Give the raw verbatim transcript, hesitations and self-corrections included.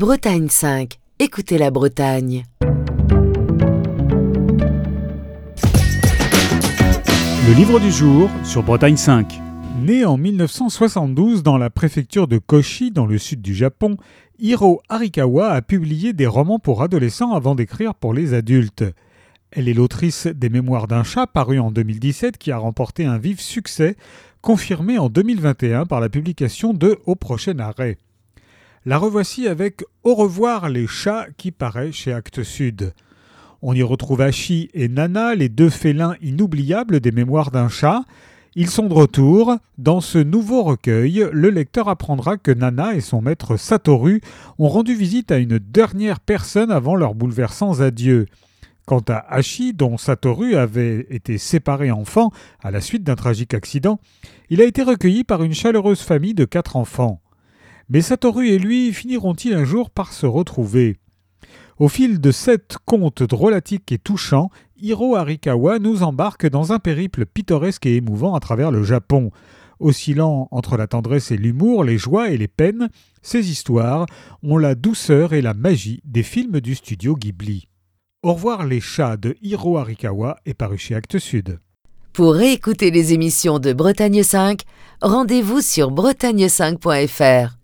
Bretagne cinq. Écoutez la Bretagne. Le livre du jour sur Bretagne cinq. Né en mille neuf cent soixante-douze dans la préfecture de Kochi, dans le sud du Japon, Hiro Arikawa a publié des romans pour adolescents avant d'écrire pour les adultes. Elle est l'autrice des Mémoires d'un chat, paru en deux mille dix-sept, qui a remporté un vif succès, confirmé en deux mille vingt et un par la publication de Au prochain arrêt. La revoici avec Au revoir les chats, qui paraît chez Actes Sud. On y retrouve Hachi et Nana, les deux félins inoubliables des Mémoires d'un chat. Ils sont de retour. Dans ce nouveau recueil, le lecteur apprendra que Nana et son maître Satoru ont rendu visite à une dernière personne avant leur bouleversant adieu. Quant à Hachi, dont Satoru avait été séparé enfant à la suite d'un tragique accident, il a été recueilli par une chaleureuse famille de quatre enfants. Mais Satoru et lui finiront-ils un jour par se retrouver ? Au fil de sept contes drôlatiques et touchants, Hiro Arikawa nous embarque dans un périple pittoresque et émouvant à travers le Japon. Oscillant entre la tendresse et l'humour, les joies et les peines, ces histoires ont la douceur et la magie des films du studio Ghibli. Au revoir les chats de Hiro Arikawa est paru chez Actes Sud. Pour réécouter les émissions de Bretagne cinq, rendez-vous sur bretagne cinq point f r.